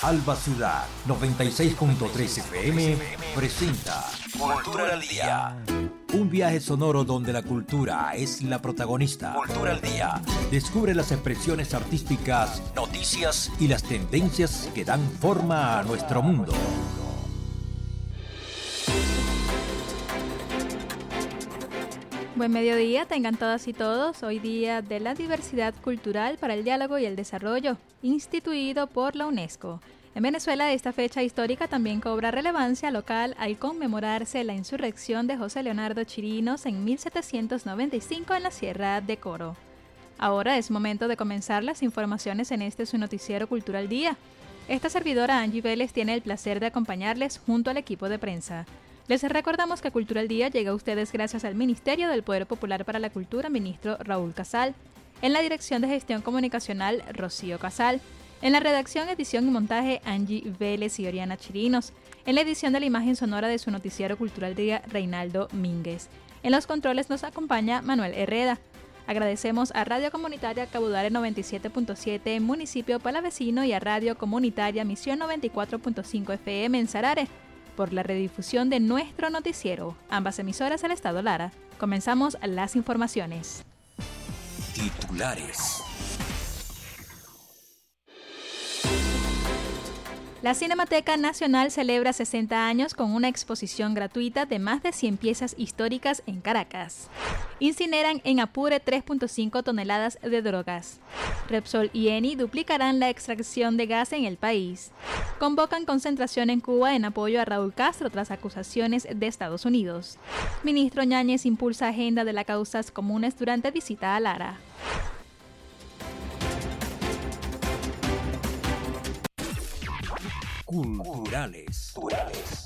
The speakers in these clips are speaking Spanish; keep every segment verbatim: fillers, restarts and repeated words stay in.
Alba Ciudad noventa y seis punto tres F M presenta Cultura al Día. Un viaje sonoro donde la cultura es la protagonista. Cultura al Día. Descubre las expresiones artísticas, noticias y las tendencias que dan forma a nuestro mundo. Buen mediodía, tengan todas y todos. Hoy día de la diversidad cultural para el diálogo y el desarrollo, instituido por la UNESCO. En Venezuela, esta fecha histórica también cobra relevancia local al conmemorarse la insurrección de José Leonardo Chirinos en mil setecientos noventa y cinco en la Sierra de Coro. Ahora es momento de comenzar las informaciones en este su noticiero Cultural Día. Esta servidora Angie Vélez tiene el placer de acompañarles junto al equipo de prensa. Les recordamos que Cultura al Día llega a ustedes gracias al Ministerio del Poder Popular para la Cultura, ministro Raúl Casal. En la Dirección de Gestión Comunicacional, Rocío Casal. En la redacción, edición y montaje, Angie Vélez y Oriana Chirinos. En la edición de la imagen sonora de su noticiero Cultural Día, Reinaldo Mínguez. En los controles nos acompaña Manuel Herrera. Agradecemos a Radio Comunitaria Cabudare noventa y siete punto siete en Municipio Palavecino y a Radio Comunitaria Misión noventa y cuatro punto cinco F M en Sarare por la redifusión de nuestro noticiero, ambas emisoras del Estado Lara. Comenzamos las informaciones. Titulares. La Cinemateca Nacional celebra sesenta años con una exposición gratuita de más de cien piezas históricas en Caracas. Incineran en Apure tres punto cinco toneladas de drogas. Repsol y Eni duplicarán la extracción de gas en el país. Convocan concentración en Cuba en apoyo a Raúl Castro tras acusaciones de Estados Unidos. Ministro Ñáñez impulsa agenda de las causas comunes durante visita a Lara. Culturales. Culturales.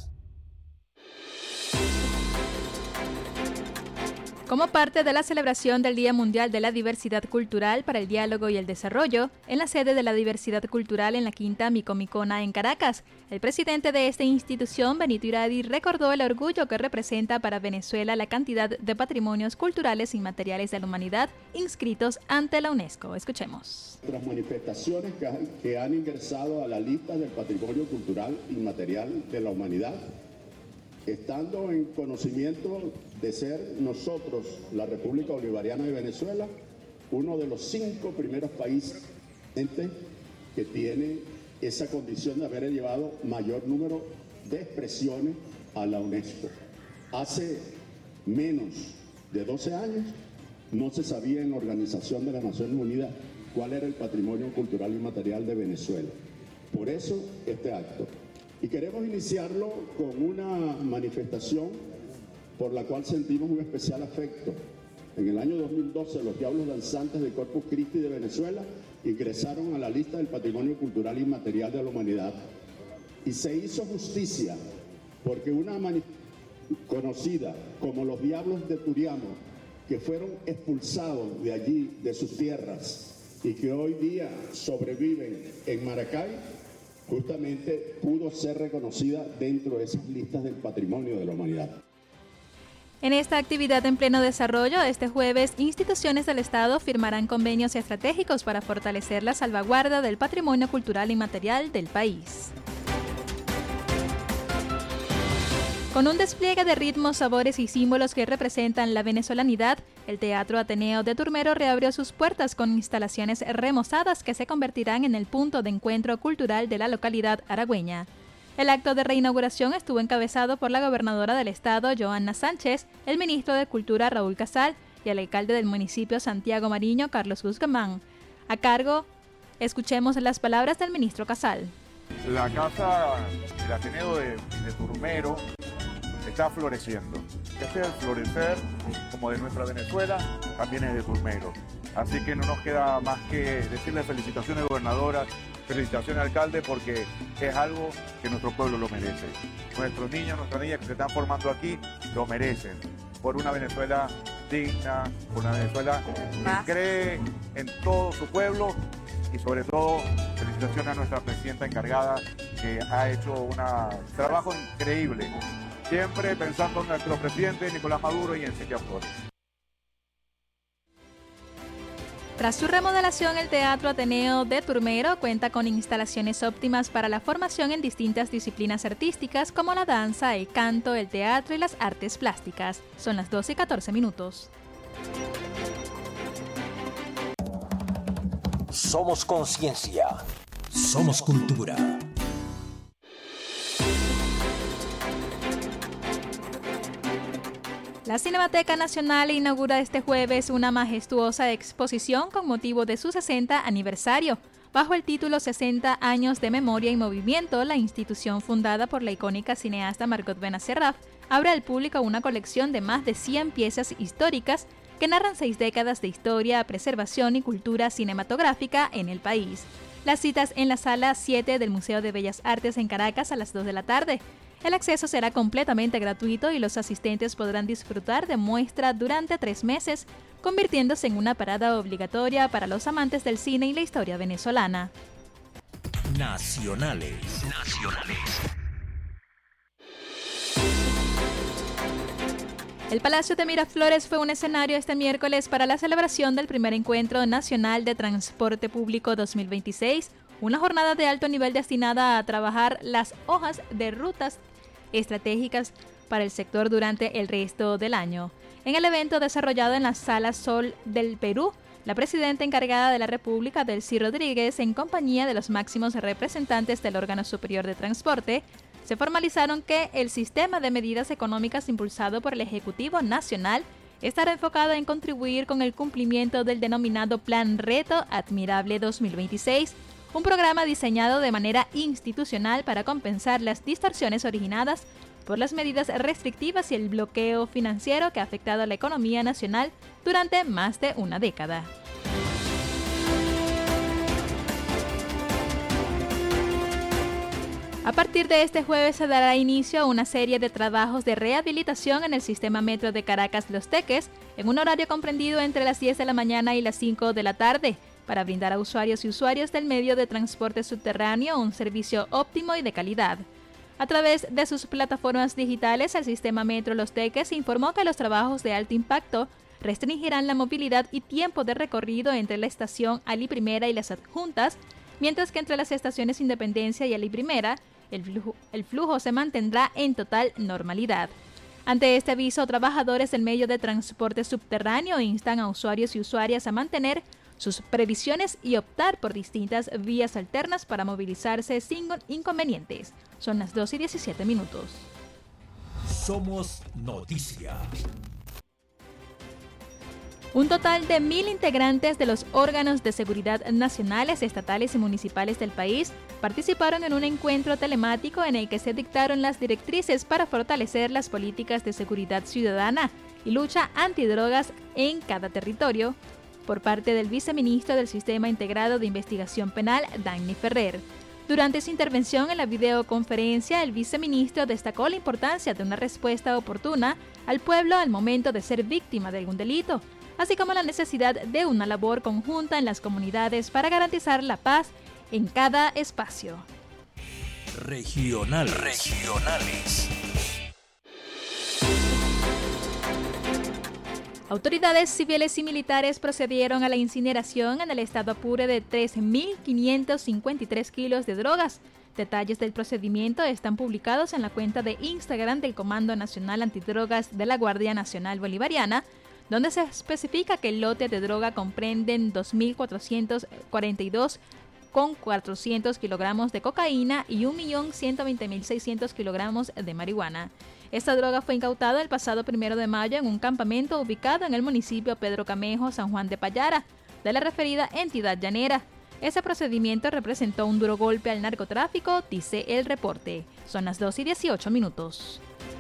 Como parte de la celebración del Día Mundial de la Diversidad Cultural para el Diálogo y el Desarrollo, en la sede de la Diversidad Cultural en la Quinta Micomicona en Caracas, el presidente de esta institución, Benito Iradi, recordó el orgullo que representa para Venezuela la cantidad de patrimonios culturales inmateriales de la humanidad inscritos ante la UNESCO. Escuchemos. Las manifestaciones que han, que han ingresado a la lista del patrimonio cultural inmaterial de la humanidad, estando en conocimiento de ser nosotros, la República Bolivariana de Venezuela, uno de los cinco primeros países que tiene esa condición de haber llevado mayor número de expresiones a la UNESCO. Hace menos de doce años no se sabía en la Organización de las Naciones Unidas cuál era el patrimonio cultural inmaterial de Venezuela. Por eso este acto. Y queremos iniciarlo con una manifestación por la cual sentimos un especial afecto. En el año dos mil doce, los Diablos Danzantes de Corpus Christi de Venezuela ingresaron a la lista del Patrimonio Cultural Inmaterial de la Humanidad. Y se hizo justicia porque una manifestación conocida como los Diablos de Turiamo, que fueron expulsados de allí, de sus tierras, y que hoy día sobreviven en Maracay, justamente pudo ser reconocida dentro de esas listas del patrimonio de la humanidad. En esta actividad en pleno desarrollo, este jueves, instituciones del Estado firmarán convenios estratégicos para fortalecer la salvaguarda del patrimonio cultural inmaterial del país. Con un despliegue de ritmos, sabores y símbolos que representan la venezolanidad, el Teatro Ateneo de Turmero reabrió sus puertas con instalaciones remozadas que se convertirán en el punto de encuentro cultural de la localidad aragüeña. El acto de reinauguración estuvo encabezado por la gobernadora del estado, Johanna Sánchez, el ministro de Cultura, Raúl Casal, y el alcalde del municipio, Santiago Mariño, Carlos Guzmán. A cargo, escuchemos las palabras del ministro Casal. La casa, el Ateneo de, de Turmero, está floreciendo. Este es el florecer, como de nuestra Venezuela, también es de Turmero. Así que no nos queda más que decirle felicitaciones, gobernadora, felicitaciones, alcalde, porque es algo que nuestro pueblo lo merece. Nuestros niños, nuestras niñas que se están formando aquí, lo merecen. Por una Venezuela digna, por una Venezuela que cree en todo su pueblo y sobre todo felicitaciones a nuestra presidenta encargada que ha hecho un trabajo increíble. Siempre pensando en nuestro presidente Nicolás Maduro y en Ezequiel Flores. Tras su remodelación, el Teatro Ateneo de Turmero cuenta con instalaciones óptimas para la formación en distintas disciplinas artísticas como la danza, el canto, el teatro y las artes plásticas. Son las doce y catorce minutos. Somos conciencia. Somos cultura. La Cinemateca Nacional inaugura este jueves una majestuosa exposición con motivo de su sesenta aniversario. Bajo el título sesenta años de memoria y movimiento, la institución fundada por la icónica cineasta Margot Benacerraf abre al público una colección de más de cien piezas históricas que narran seis décadas de historia, preservación y cultura cinematográfica en el país. Las citas en la sala siete del Museo de Bellas Artes en Caracas a las dos de la tarde. El acceso será completamente gratuito y los asistentes podrán disfrutar de muestra durante tres meses, convirtiéndose en una parada obligatoria para los amantes del cine y la historia venezolana. Nacionales. Nacionales. El Palacio de Miraflores fue un escenario este miércoles para la celebración del primer Encuentro Nacional de Transporte Público dos mil veintiséis, una jornada de alto nivel destinada a trabajar las hojas de rutas estratégicas para el sector durante el resto del año. En el evento desarrollado en la Sala Sol del Perú, la presidenta encargada de la República, Delcy Rodríguez, en compañía de los máximos representantes del órgano superior de transporte, se formalizaron que el sistema de medidas económicas impulsado por el Ejecutivo Nacional estará enfocado en contribuir con el cumplimiento del denominado Plan Reto Admirable dos mil veintiséis, un programa diseñado de manera institucional para compensar las distorsiones originadas por las medidas restrictivas y el bloqueo financiero que ha afectado a la economía nacional durante más de una década. A partir de este jueves se dará inicio a una serie de trabajos de rehabilitación en el sistema metro de Caracas Los Teques, en un horario comprendido entre las diez de la mañana y las cinco de la tarde, para brindar a usuarios y usuarios del medio de transporte subterráneo un servicio óptimo y de calidad. A través de sus plataformas digitales, el sistema Metro Los Teques informó que los trabajos de alto impacto restringirán la movilidad y tiempo de recorrido entre la estación Ali Primera y las adjuntas, mientras que entre las estaciones Independencia y Ali Primera, el flujo, el flujo se mantendrá en total normalidad. Ante este aviso, trabajadores del medio de transporte subterráneo instan a usuarios y usuarias a mantener sus previsiones y optar por distintas vías alternas para movilizarse sin inconvenientes. Son las dos y diecisiete minutos. Somos noticia. Un total de mil integrantes de los órganos de seguridad nacionales, estatales y municipales del país participaron en un encuentro telemático en el que se dictaron las directrices para fortalecer las políticas de seguridad ciudadana y lucha antidrogas en cada territorio, por parte del viceministro del Sistema Integrado de Investigación Penal, Dagny Ferrer. Durante su intervención en la videoconferencia, el viceministro destacó la importancia de una respuesta oportuna al pueblo al momento de ser víctima de algún delito, así como la necesidad de una labor conjunta en las comunidades para garantizar la paz en cada espacio. Regional. Regionales. Autoridades civiles y militares procedieron a la incineración en el estado Apure de tres mil quinientos cincuenta y tres kilos de drogas. Detalles del procedimiento están publicados en la cuenta de Instagram del Comando Nacional Antidrogas de la Guardia Nacional Bolivariana, donde se especifica que el lote de droga comprenden dos mil cuatrocientos cuarenta y dos con cuatrocientos kilogramos de cocaína y un millón ciento veinte mil seiscientos kilogramos de marihuana. Esta droga fue incautada el pasado primero de mayo en un campamento ubicado en el municipio Pedro Camejo, San Juan de Payara, de la referida entidad llanera. Ese procedimiento representó un duro golpe al narcotráfico, dice el reporte. Son las dos y dieciocho minutos.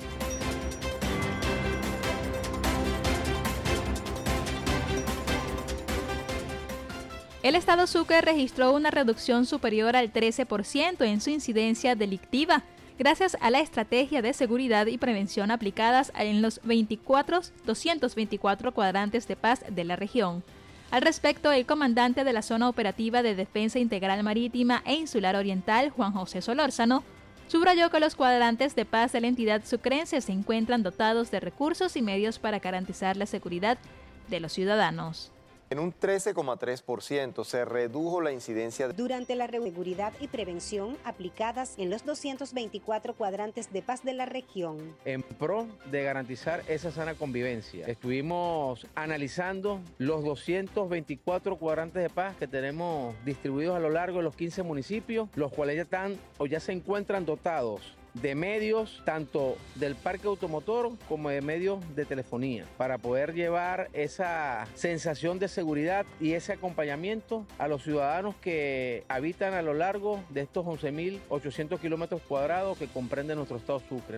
El estado Sucre registró una reducción superior al trece por ciento en su incidencia delictiva, gracias a la estrategia de seguridad y prevención aplicadas en los doscientos veinticuatro cuadrantes de paz de la región. Al respecto, el comandante de la Zona Operativa de Defensa Integral Marítima e Insular Oriental, Juan José Solórzano, subrayó que los cuadrantes de paz de la entidad sucrense se encuentran dotados de recursos y medios para garantizar la seguridad de los ciudadanos. En un trece coma tres por ciento se redujo la incidencia. Durante la seguridad y prevención aplicadas en los doscientos veinticuatro cuadrantes de paz de la región. En pro de garantizar esa sana convivencia, estuvimos analizando los doscientos veinticuatro cuadrantes de paz que tenemos distribuidos a lo largo de los quince municipios, los cuales ya están o ya se encuentran dotados de medios tanto del parque automotor como de medios de telefonía para poder llevar esa sensación de seguridad y ese acompañamiento a los ciudadanos que habitan a lo largo de estos once mil ochocientos kilómetros cuadrados que comprende nuestro estado Sucre.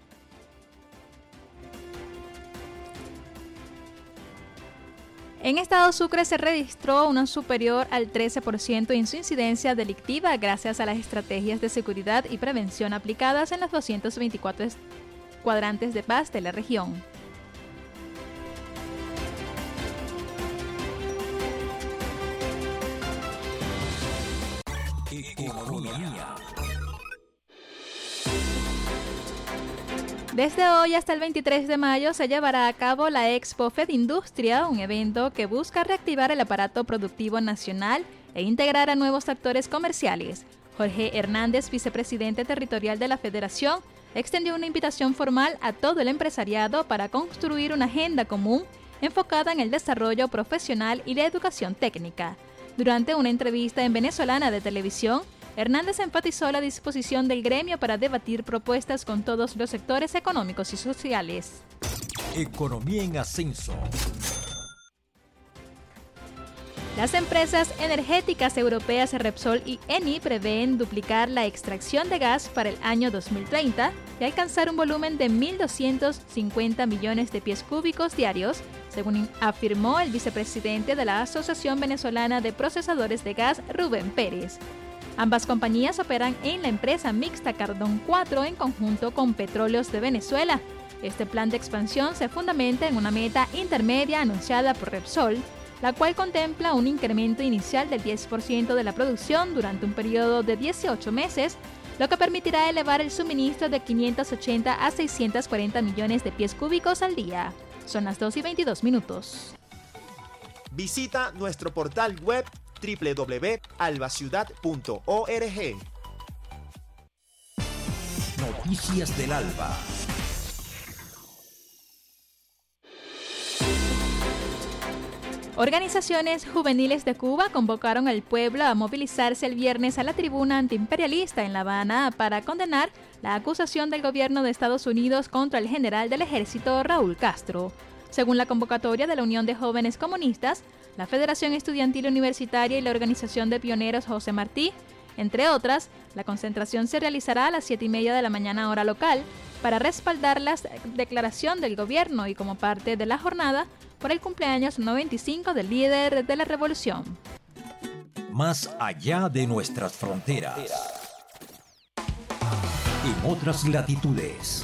En Estado Sucre se registró una superior al trece por ciento en su incidencia delictiva gracias a las estrategias de seguridad y prevención aplicadas en los doscientos veinticuatro cuadrantes de paz de la región. Economía. Desde hoy hasta el veintitrés de mayo se llevará a cabo la Expo FedIndustria, un evento que busca reactivar el aparato productivo nacional e integrar a nuevos actores comerciales. Jorge Hernández, vicepresidente territorial de la Federación, extendió una invitación formal a todo el empresariado para construir una agenda común enfocada en el desarrollo profesional y la educación técnica. Durante una entrevista en Venezolana de Televisión, Hernández enfatizó la disposición del gremio para debatir propuestas con todos los sectores económicos y sociales. Economía en ascenso. Las empresas energéticas europeas Repsol y Eni prevén duplicar la extracción de gas para el año dos mil treinta y alcanzar un volumen de mil doscientos cincuenta millones de pies cúbicos diarios, según afirmó el vicepresidente de la Asociación Venezolana de Procesadores de Gas, Rubén Pérez. Ambas compañías operan en la empresa mixta Cardón cuatro en conjunto con Petróleos de Venezuela. Este plan de expansión se fundamenta en una meta intermedia anunciada por Repsol, la cual contempla un incremento inicial del diez por ciento de la producción durante un periodo de dieciocho meses, lo que permitirá elevar el suministro de quinientos ochenta a seiscientos cuarenta millones de pies cúbicos al día. Son las dos y veintidós minutos. Visita nuestro portal web doble u doble u doble u punto albaciudad punto org. Noticias del Alba. Organizaciones juveniles de Cuba convocaron al pueblo a movilizarse el viernes a la tribuna antiimperialista en La Habana para condenar la acusación del gobierno de Estados Unidos contra el general del ejército Raúl Castro. Según la convocatoria de la Unión de Jóvenes Comunistas, la Federación Estudiantil Universitaria y la Organización de Pioneros José Martí, entre otras, la concentración se realizará a las siete y media de la mañana hora local para respaldar la declaración del gobierno y como parte de la jornada por el cumpleaños noventa y cinco del líder de la revolución. Más allá de nuestras fronteras. En otras latitudes.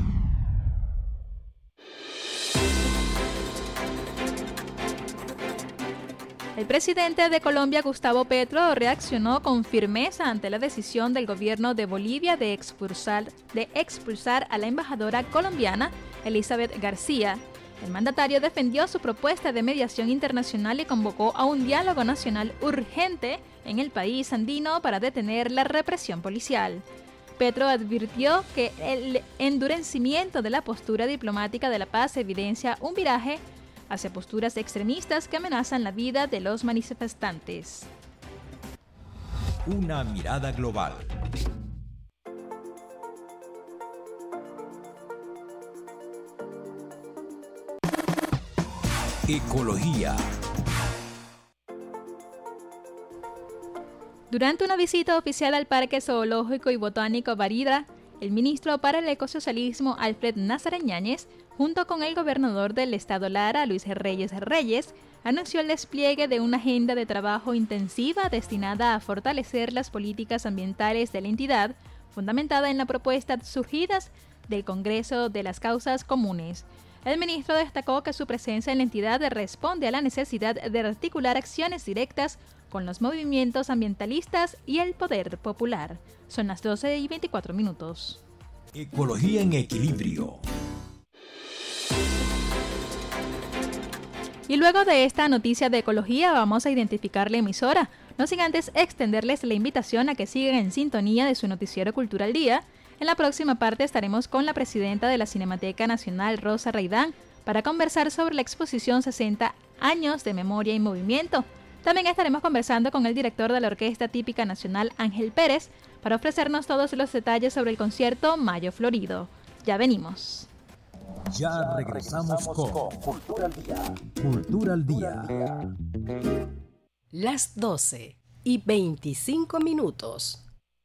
El presidente de Colombia, Gustavo Petro, reaccionó con firmeza ante la decisión del gobierno de Bolivia de expulsar, de expulsar a la embajadora colombiana, Elizabeth García. El mandatario defendió su propuesta de mediación internacional y convocó a un diálogo nacional urgente en el país andino para detener la represión policial. Petro advirtió que el endurecimiento de la postura diplomática de la paz evidencia un viraje hacia posturas extremistas que amenazan la vida de los manifestantes. Una mirada global. Ecología. Durante una visita oficial al Parque Zoológico y Botánico Barida, el ministro para el Ecosocialismo Alfred Nazaret Yáñez, junto con el gobernador del estado Lara, Luis Reyes Reyes, anunció el despliegue de una agenda de trabajo intensiva destinada a fortalecer las políticas ambientales de la entidad, fundamentada en la propuesta surgidas del Congreso de las Causas Comunes. El ministro destacó que su presencia en la entidad responde a la necesidad de articular acciones directas con los movimientos ambientalistas y el poder popular. Son las doce y veinticuatro minutos. Ecología en equilibrio. Y luego de esta noticia de ecología vamos a identificar la emisora, no sin antes extenderles la invitación a que sigan en sintonía de su noticiero Cultura al Día. En la próxima parte estaremos con la presidenta de la Cinemateca Nacional, Rosa Raidán, para conversar sobre la exposición sesenta años de memoria y movimiento. También estaremos conversando con el director de la Orquesta Típica Nacional, Ángel Pérez, para ofrecernos todos los detalles sobre el concierto Mayo Florido. Ya venimos. Ya regresamos con Cultura al Día. Cultura al Día. Las doce y veinticinco minutos.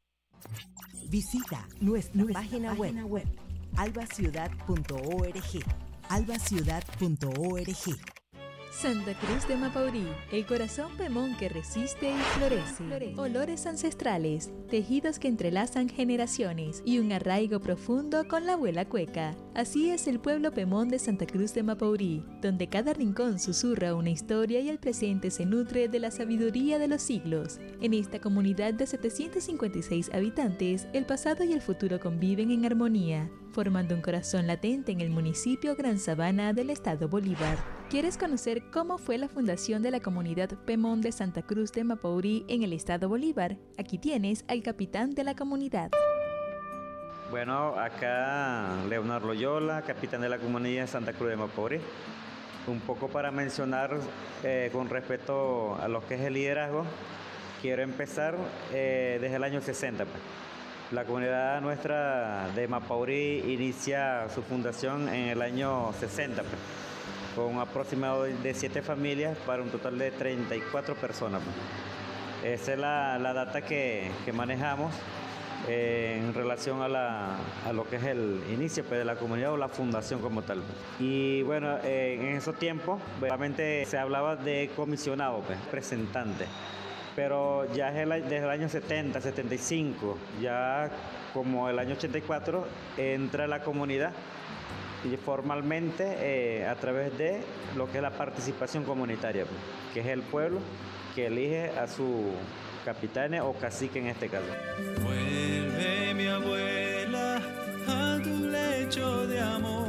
Visita nuestra, nuestra página, página web, web alba ciudad punto org. alba ciudad punto org. Santa Cruz de Mapaurí, el corazón pemón que resiste y florece. florece. Olores ancestrales, tejidos que entrelazan generaciones y un arraigo profundo con la abuela cueca. Así es el pueblo pemón de Santa Cruz de Mapaurí, donde cada rincón susurra una historia y el presente se nutre de la sabiduría de los siglos. En esta comunidad de setecientos cincuenta y seis habitantes, el pasado y el futuro conviven en armonía, formando un corazón latente en el municipio Gran Sabana del estado Bolívar. ¿Quieres conocer cómo fue la fundación de la comunidad Pemón de Santa Cruz de Mapaurí en el estado Bolívar? Aquí tienes al capitán de la comunidad. Bueno, acá Leonardo Loyola, capitán de la comunidad de Santa Cruz de Mapaurí. Un poco para mencionar eh, con respecto a lo que es el liderazgo, quiero empezar eh, desde el año sesenta. Pues. La comunidad nuestra de Mapaurí inicia su fundación en el año sesenta, pues, con un aproximado de siete familias para un total de treinta y cuatro personas. Pues. Esa es la, la data que, que manejamos eh, en relación a, la, a lo que es el inicio pues, de la comunidad o la fundación como tal. Y bueno, eh, en esos tiempos, realmente se hablaba de comisionado, pues, representante. Pero ya desde el año setenta, setenta y cinco, ya como el año ochenta y cuatro, entra la comunidad y formalmente eh, a través de lo que es la participación comunitaria, pues, que es el pueblo que elige a su capitán o cacique en este caso. Vuelve mi abuela a tu lecho de amor.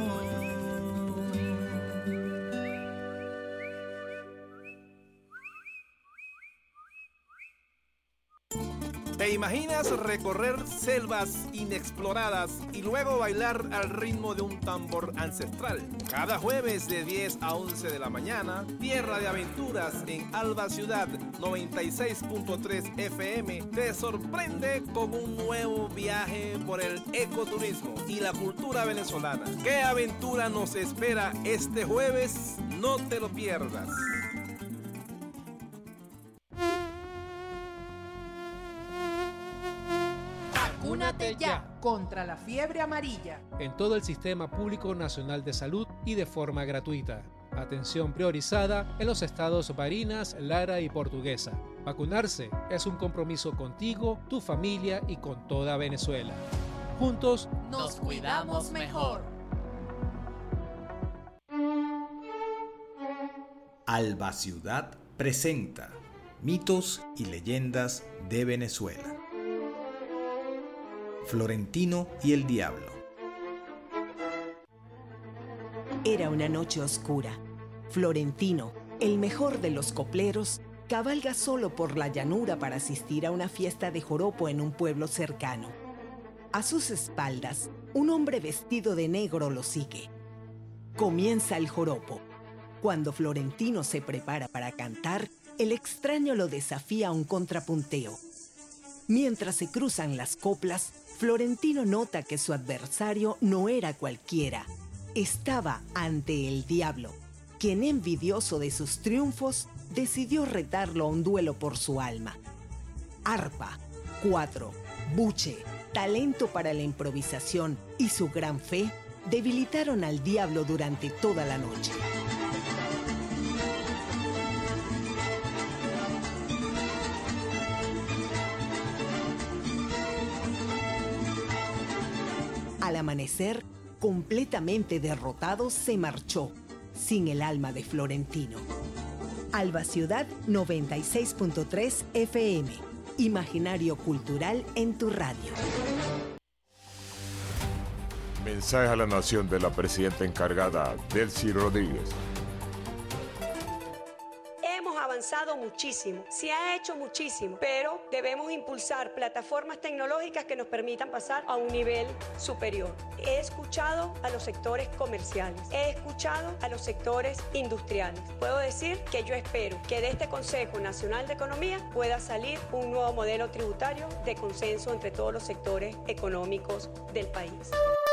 ¿Te imaginas recorrer selvas inexploradas y luego bailar al ritmo de un tambor ancestral? Cada jueves de diez a once de la mañana, Tierra de Aventuras en Alba Ciudad noventa y seis punto tres F M te sorprende con un nuevo viaje por el ecoturismo y la cultura venezolana. ¿Qué aventura nos espera este jueves? No te lo pierdas. Vacúnate ya contra la fiebre amarilla. En todo el Sistema Público Nacional de Salud y de forma gratuita. Atención priorizada en los estados Barinas, Lara y Portuguesa. Vacunarse es un compromiso contigo, tu familia y con toda Venezuela. Juntos nos cuidamos mejor. Alba Ciudad presenta Mitos y Leyendas de Venezuela. Florentino y el Diablo. Era una noche oscura. Florentino, el mejor de los copleros, cabalga solo por la llanura para asistir a una fiesta de joropo en un pueblo cercano. A sus espaldas, un hombre vestido de negro lo sigue. Comienza el joropo. Cuando Florentino se prepara para cantar, el extraño lo desafía a un contrapunteo. Mientras se cruzan las coplas, Florentino nota que su adversario no era cualquiera. Estaba ante el diablo, quien, envidioso de sus triunfos, decidió retarlo a un duelo por su alma. Arpa, cuatro, buche, talento para la improvisación y su gran fe debilitaron al diablo durante toda la noche. Al amanecer, completamente derrotado, se marchó, sin el alma de Florentino. Alba Ciudad noventa y seis punto tres F M. Imaginario cultural en tu radio. Mensaje a la nación de la presidenta encargada, Delcy Rodríguez. avanzado muchísimo, se ha hecho muchísimo, pero debemos impulsar plataformas tecnológicas que nos permitan pasar a un nivel superior. He escuchado a los sectores comerciales, he escuchado a los sectores industriales. Puedo decir que yo espero que de este Consejo Nacional de Economía pueda salir un nuevo modelo tributario de consenso entre todos los sectores económicos del país.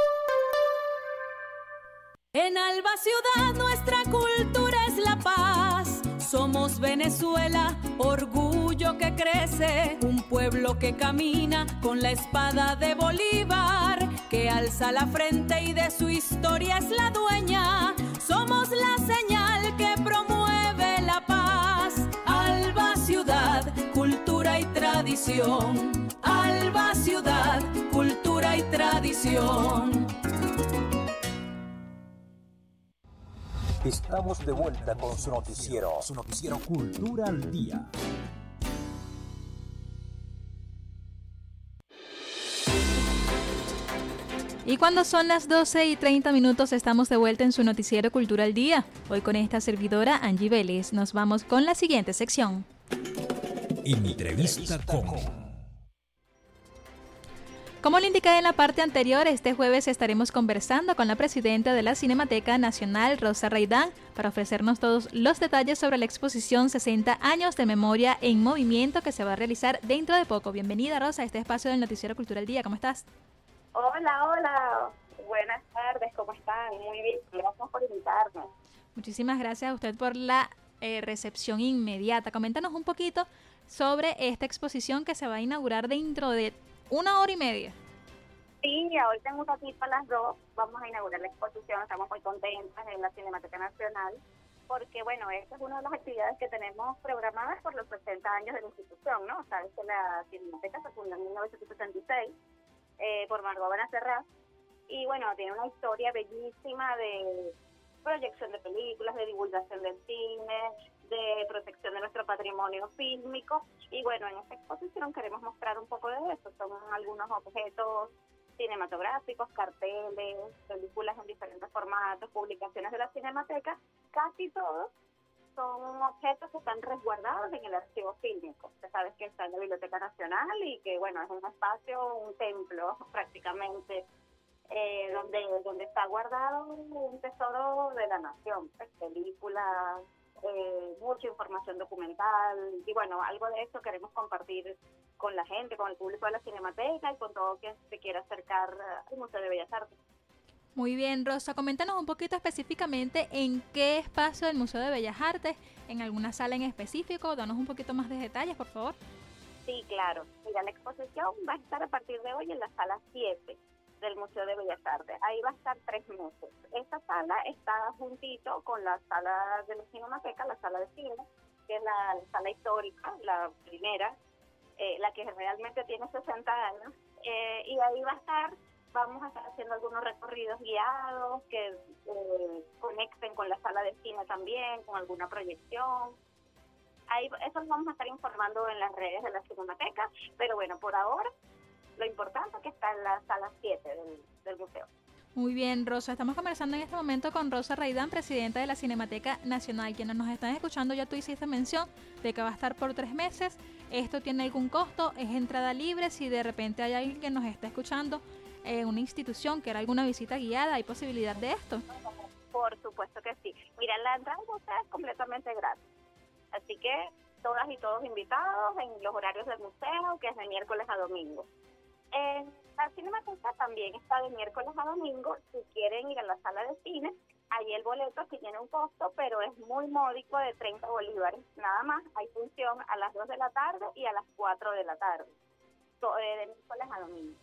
En Alba Ciudad nuestra cultura es la paz. Somos Venezuela, orgullo que crece, un pueblo que camina con la espada de Bolívar, que alza la frente y de su historia es la dueña. Somos la señal que promueve la paz. Alba Ciudad, cultura y tradición. Alba Ciudad, cultura y tradición. Estamos de vuelta con su noticiero, su noticiero Cultura al Día. Y cuando son las doce y treinta minutos estamos de vuelta en su noticiero Cultura al Día. Hoy con esta servidora Angie Vélez nos vamos con la siguiente sección. Entrevista con... Como le indiqué en la parte anterior, este jueves estaremos conversando con la presidenta de la Cinemateca Nacional, Rosa Raydán, para ofrecernos todos los detalles sobre la exposición sesenta años de memoria en movimiento que se va a realizar dentro de poco. Bienvenida, Rosa, a este espacio del Noticiero Cultura al Día. ¿Cómo estás? Hola, hola. Buenas tardes, ¿cómo están? Muy bien, gracias por invitarme. Muchísimas gracias a usted por la eh, recepción inmediata. Coméntanos un poquito sobre esta exposición que se va a inaugurar dentro de una hora y media. Sí, hoy tengo un ratito a las dos, vamos a inaugurar la exposición, estamos muy contentas en la Cinemateca Nacional, porque bueno, esta es una de las actividades que tenemos programadas por los sesenta años de la institución, ¿no? Sabes que la Cinemateca se fundó en mil novecientos setenta y seis eh, por Margot Benacerrá, y bueno, tiene una historia bellísima de proyección de películas, de divulgación del cine, de protección de nuestro patrimonio fílmico, y bueno, en esta exposición queremos mostrar un poco de eso. Son algunos objetos cinematográficos, carteles, películas en diferentes formatos, publicaciones de la Cinemateca. Casi todos son objetos que están resguardados en el archivo fílmico. Usted sabe que está en la Biblioteca Nacional y que bueno, es un espacio, un templo prácticamente, eh, donde, donde está guardado un tesoro de la nación, pues, películas, Eh, mucha información documental, y bueno, algo de esto queremos compartir con la gente, con el público de la Cinemateca y con todo quien se quiera acercar al Museo de Bellas Artes. Muy bien, Rosa, coméntanos un poquito específicamente en qué espacio del Museo de Bellas Artes, en alguna sala en específico, danos un poquito más de detalles, por favor. Sí, claro. Mira, la exposición va a estar a partir de hoy en la sala siete del Museo de Bellas Artes. Ahí va a estar tres meses. Esta sala está juntito con la sala de la Cinemateca, la sala de cine, que es la, la sala histórica, la primera, eh, la que realmente tiene sesenta años, eh, y ahí va a estar, vamos a estar haciendo algunos recorridos guiados que eh, conecten con la sala de cine también, con alguna proyección. Ahí, eso lo vamos a estar informando en las redes de la Cinemateca, pero bueno, por ahora lo importante es que está en la sala siete del, del museo. Muy bien, Rosa. Estamos conversando en este momento con Rosa Raydán, presidenta de la Cinemateca Nacional. Quienes nos están escuchando, ya tú hiciste mención de que va a estar por tres meses. ¿Esto tiene algún costo? ¿Es entrada libre? Si de repente hay alguien que nos está escuchando en eh, una institución que era alguna visita guiada, ¿hay posibilidad de esto? Por supuesto que sí. Mira, la entrada al museo es completamente gratis. Así que todas y todos invitados en los horarios del museo, que es de miércoles a domingo. En la Cinemateca también está de miércoles a domingo. Si quieren ir a la sala de cine, ahí el boleto sí tiene un costo, pero es muy módico, de treinta bolívares. Nada más, hay función a las dos de la tarde y a las cuatro de la tarde, de miércoles a domingo.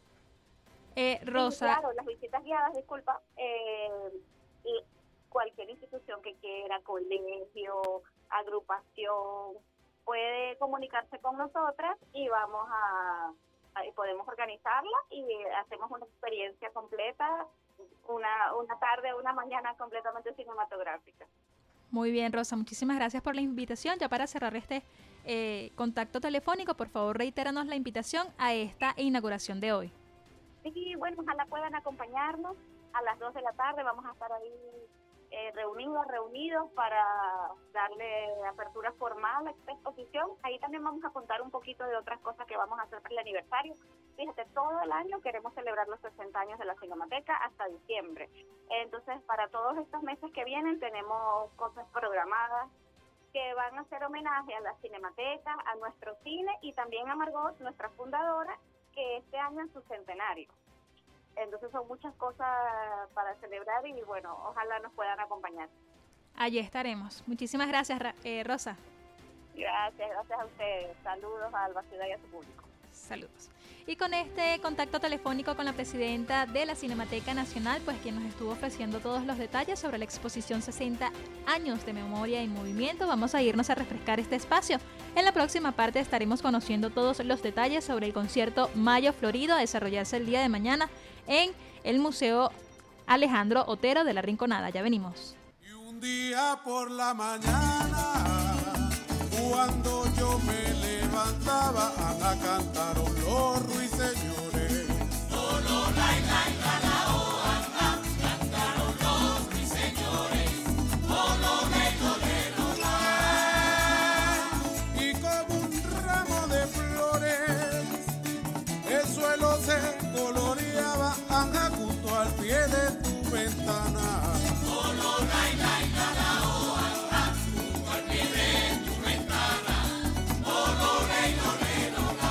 Eh, Rosa. Y claro, las visitas guiadas, disculpa, eh, y cualquier institución que quiera, colegio, agrupación, puede comunicarse con nosotras y vamos a... y podemos organizarla y hacemos una experiencia completa, una, una tarde, una mañana completamente cinematográfica. Muy bien, Rosa, muchísimas gracias por la invitación. Ya para cerrar este eh, contacto telefónico, por favor, reitéranos la invitación a esta inauguración de hoy. Sí, bueno, ojalá puedan acompañarnos a las dos de la tarde, vamos a estar ahí eh, reunidos, reunidos para darle apertura formal a esta exposición. Ahí también vamos a contar un poquito de otras cosas que vamos a hacer para el aniversario. Fíjate, todo el año queremos celebrar los sesenta años de la Cinemateca hasta diciembre. Entonces, para todos estos meses que vienen tenemos cosas programadas que van a hacer homenaje a la Cinemateca, a nuestro cine y también a Margot, nuestra fundadora, que este año es su centenario. Entonces son muchas cosas para celebrar y bueno, ojalá nos puedan acompañar. Allí estaremos. Muchísimas gracias, eh, Rosa. Gracias, gracias a ustedes. Saludos a Alba Ciudad y a su público. Saludos. Y con este contacto telefónico con la presidenta de la Cinemateca Nacional, pues quien nos estuvo ofreciendo todos los detalles sobre la exposición sesenta años de memoria y movimiento, vamos a irnos a refrescar este espacio. En la próxima parte estaremos conociendo todos los detalles sobre el concierto Mayo Florido a desarrollarse el día de mañana en el Museo Alejandro Otero de la Rinconada. Ya venimos. Y un día por la mañana, cuando yo me levantaba, a cantaron los ruiseñores. Lolo, lai, lai, la, la, oh, ah, cantaron los ruiseñores. Lolo, le, lo, le, lo, la. Y como un ramo de flores, el suelo se coloreaba, anja, junto al pie de tu ventana. Lolo, lai, lai, la, la, oh, ah, junto al pie de tu ventana. Lolo, le, lo, le, lo, la.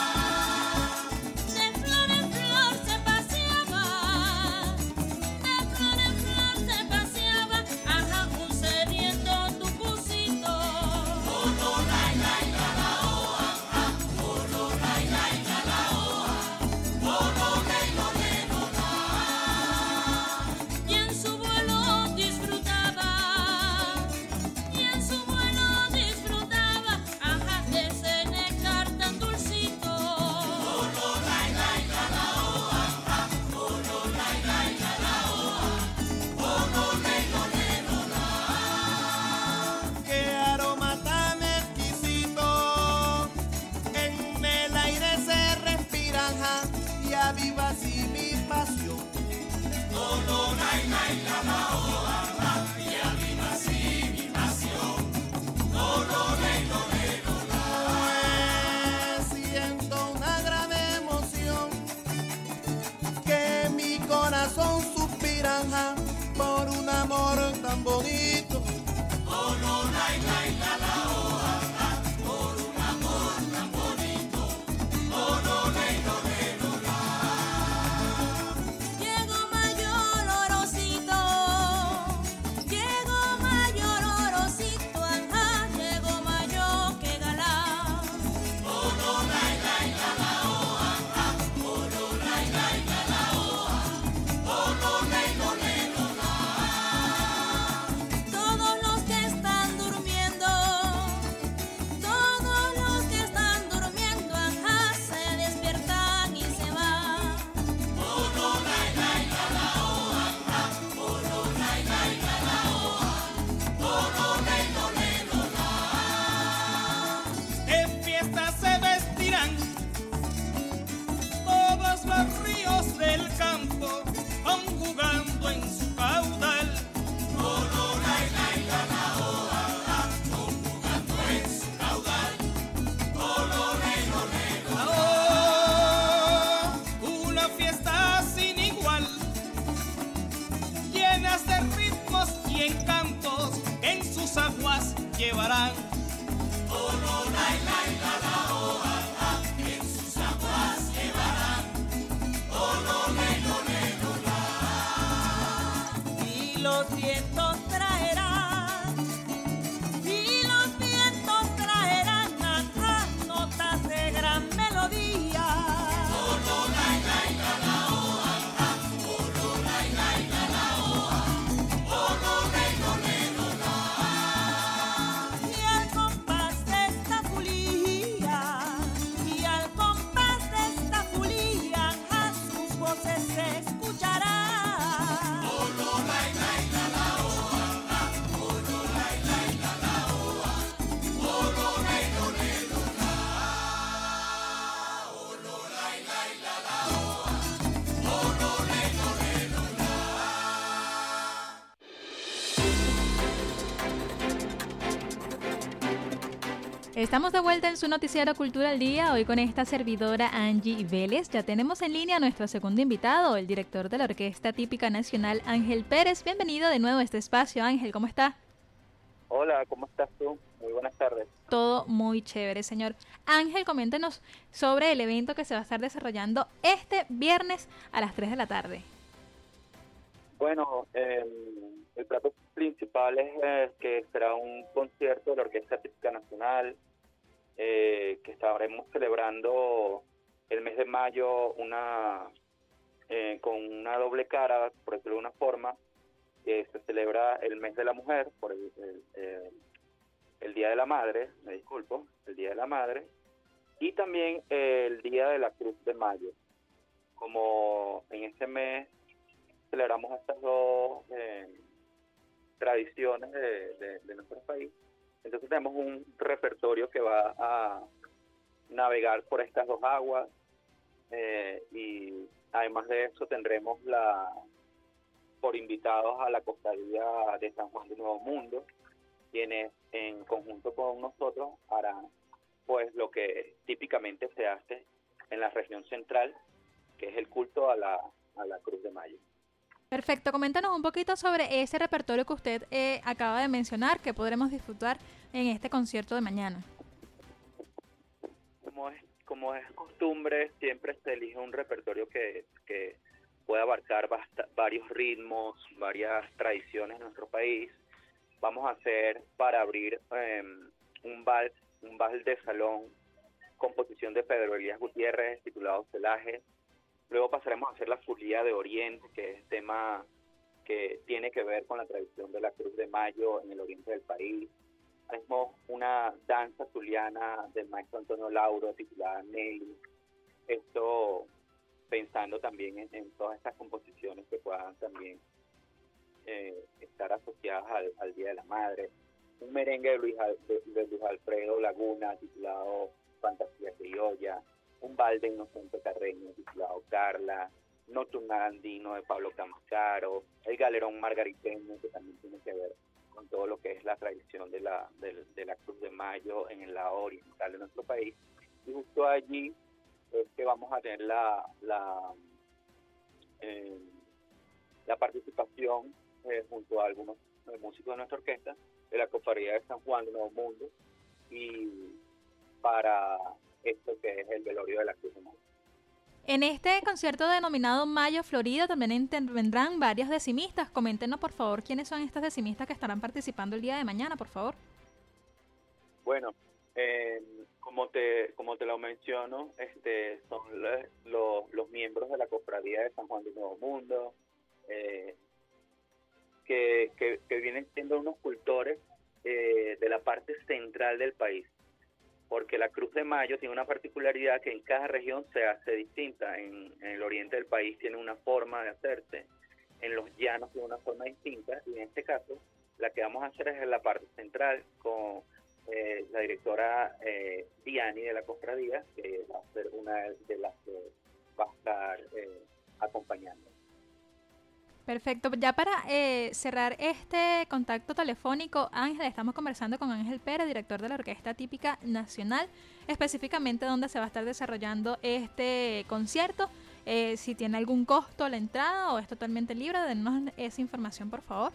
De flor en flor se paseaba, de flor en flor se paseaba, ajá, un sediento tucucito. Lolo, lai, lai, la, la, oh, ah, lolo, lai, lai, la, la, oh, lolo, le, lo, le, lo, la. Y en su vuelo disfrutaba, y en su vuelo disfrutaba, ajá, de ese néctar tan dulcito. Lolo, lai, lai, la, la, oh, ah, lolo, lai, lai, la, la, oh, lolo, le, lo, le, lo, la. Qué aroma tan exquisito, en el aire se respira, anja, y aviva así mi pasión. Lolo, lai, lai, la, la, oh, ah, y aviva así mi pasión. Lolo, le, lo, le, lo, la. Pues siento una gran emoción, que mi corazón suspira, anja, por un amor tan bonito. Lolo, lai, lai, la, la, oh, ah, por un amor tan bonito. Lolo, le, lo, le, lo, la. Llegó mayor orosito, llegó mayor orosito, ajá, llegó mayor que galán. Lolo, lai, lai, la, la, oh, ah, lolo, lai, lai, la, la, oh, lolo, le, lo, le, lo, la. Todos los que están durmiendo, todos los que están durmiendo, ajá, se despiertan y se van. Lolo, lai, lai, la, la, oh, ah, lolo, lai, lai, la, la, oh, lolo, le, lo, le, lo, la. En fiesta se vestirán todos los ríos del campo, van jugando en su caudal. Lolo, lai, lai, la, la, oh, ah, jugando en su caudal. Lolo, le, lo, le, lo, la. Oh, una fiesta sin igual, llenas de ritmos y encantos, en sus aguas llevarán. Lolo, lai, lai, la, la, oh, ah, en sus aguas llevarán. Lolo, le, lo, le, lo, la. Y los vientos traerán, y los vientos traerán, ajá, notas de gran melodía. Lolo, lai, lai, la, la, oh, ah, lolo, lai, lai, la, la, oh, lolo, le, lo, le, lo, la. Y al compás de esta fulía, y al compás de esta fulía, a sus voces se escucharán. Lolo, lai, lai, la, la, oh, Estamos de vuelta en su noticiero Cultura al Día, hoy con esta servidora Angie Vélez. Ya tenemos en línea a nuestro segundo invitado, el director de la Orquesta Típica Nacional, Ángel Pérez. Bienvenido de nuevo a este espacio, Ángel, ¿cómo está? Hola, ¿cómo estás tú? Muy buenas tardes. Todo muy chévere, señor. Ángel, coméntenos sobre el evento que se va a estar desarrollando este viernes a las tres de la tarde. Bueno, eh, el plato principal es eh, que será un concierto de la Orquesta Típica Nacional, eh, que estaremos celebrando el mes de mayo una eh, con una doble cara, por decirlo de una forma, que se celebra el mes de la mujer, por el, el, el, el Día de la Madre, me disculpo, el Día de la Madre, y también el Día de la Cruz de Mayo. Como en este mes celebramos estas dos eh, tradiciones de, de, de nuestro país, entonces tenemos un repertorio que va a navegar por estas dos aguas, eh, y además de eso tendremos la por invitados a la cofradía de San Juan de Nuevo Mundo, quienes en conjunto con nosotros harán pues lo que típicamente se hace en la región central, que es el culto a la, a la Cruz de Mayo. Perfecto, coméntanos un poquito sobre ese repertorio que usted eh, acaba de mencionar, que podremos disfrutar en este concierto de mañana. Como es, como es costumbre, siempre se elige un repertorio que, que puede abarcar basta, varios ritmos, varias tradiciones en nuestro país. Vamos a hacer, para abrir, eh, un vals, un vals de salón, composición de Pedro Elías Gutiérrez, titulado Celaje. Luego pasaremos a hacer la Zulia de Oriente, que es tema que tiene que ver con la tradición de la Cruz de Mayo en el oriente del país. Haremos una danza zuliana del maestro Antonio Lauro, titulada Nelly. Esto pensando también en, en todas estas composiciones que puedan también eh, estar asociadas al, al Día de la Madre. Un merengue de Luis, de, de Luis Alfredo Laguna, titulado Fantasía Criolla. Un balde Inocente Carreño, titulado Carla. Nocturna Andino de Pablo Camascaro. El galerón margariteño, que también tiene que ver con todo lo que es la tradición de la, de, de la Cruz de Mayo en el lado oriental de nuestro país. Y justo allí es que vamos a tener la la, eh, la participación eh, junto a algunos eh, músicos de nuestra orquesta de la Cofradía de San Juan de Nuevo Mundo, y para esto que es el velorio de la Cruz de Mayo. En este concierto denominado Mayo Florida también intervendrán varios decimistas. Coméntenos por favor quiénes son estas decimistas que estarán participando el día de mañana, por favor. Bueno, eh, como te como te lo menciono, este son los, los, los miembros de la Cofradía de San Juan de Nuevo Mundo, eh, que, que, que vienen siendo unos cultores eh, de la parte central del país, porque la Cruz de Mayo tiene una particularidad que en cada región se hace distinta. En, en el oriente del país tiene una forma de hacerse, en los llanos tiene una forma distinta, y en este caso la que vamos a hacer es en la parte central con Eh, la directora eh, Diani de la Cofradía, que va a ser una de las que va a estar eh, acompañando. Perfecto, ya para eh, cerrar este contacto telefónico, Ángel, estamos conversando con Ángel Pérez, director de la Orquesta Típica Nacional, específicamente dónde se va a estar desarrollando este concierto, eh, si tiene algún costo la entrada o es totalmente libre. Denos esa información, por favor.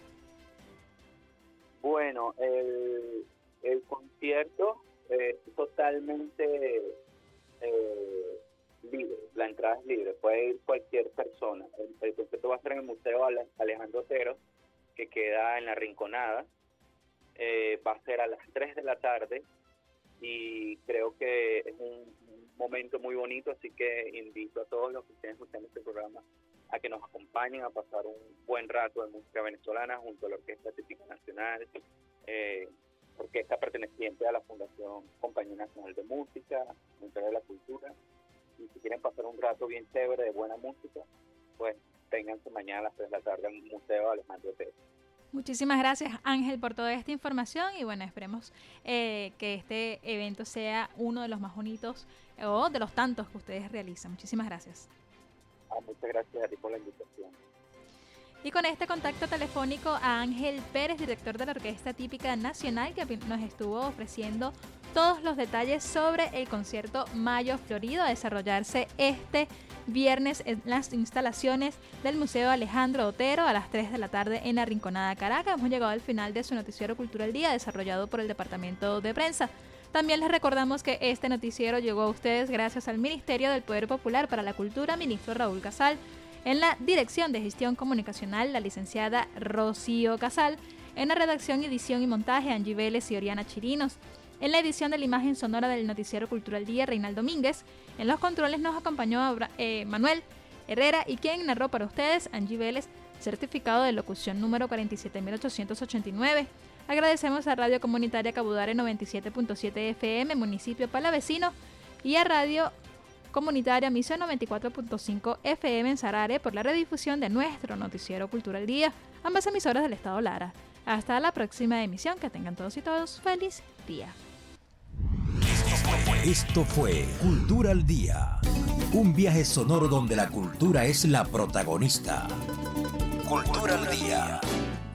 Bueno, el El concierto es eh, totalmente eh, libre, la entrada es libre, puede ir cualquier persona. El, el concierto va a ser en el Museo Alejandro Otero, que queda en La Rinconada, eh, va a ser a las tres de la tarde, y creo que es un, un momento muy bonito, así que invito a todos los que estén escuchando este programa a que nos acompañen a pasar un buen rato de música venezolana junto a la Orquesta Típica Nacional, eh, orquesta perteneciente a la Fundación Compañía Nacional de Música, Ministerio de la Cultura. Y si quieren pasar un rato bien chévere de buena música, pues vénganse mañana a las tres de la tarde al Museo Alejandro Otero. Muchísimas gracias, Ángel, por toda esta información, y bueno, esperemos eh, que este evento sea uno de los más bonitos o de los tantos que ustedes realizan. Muchísimas gracias. Ah, muchas gracias a ti por la invitación. Y con este contacto telefónico a Ángel Pérez, director de la Orquesta Típica Nacional, que nos estuvo ofreciendo todos los detalles sobre el concierto Mayo Florido a desarrollarse este viernes en las instalaciones del Museo Alejandro Otero a las tres de la tarde en la Rinconada Caracas. Hemos llegado al final de su noticiero Cultura al Día, desarrollado por el Departamento de Prensa. También les recordamos que este noticiero llegó a ustedes gracias al Ministerio del Poder Popular para la Cultura, ministro Raúl Casal. En la Dirección de Gestión Comunicacional, la licenciada Rocío Casal. En la redacción, edición y montaje, Angie Vélez y Oriana Chirinos. En la edición de la imagen sonora del Noticiero Cultural Día, Reinaldo Domínguez. En los controles nos acompañó eh, Manuel Herrera y quien narró para ustedes, Angie Vélez, certificado de locución número cuarenta y siete mil ochocientos ochenta y nueve. Agradecemos a Radio Comunitaria Cabudare noventa y siete punto siete F M, municipio palavecino, y a Radio Comunitaria Misión noventa y cuatro punto cinco F M en Sarare por la redifusión de nuestro Noticiero Cultural Día, ambas emisoras del Estado Lara. Hasta la próxima emisión, que tengan todos y todos feliz día. Esto fue Cultura al Día, un viaje sonoro donde la cultura es la protagonista. Cultura al Día.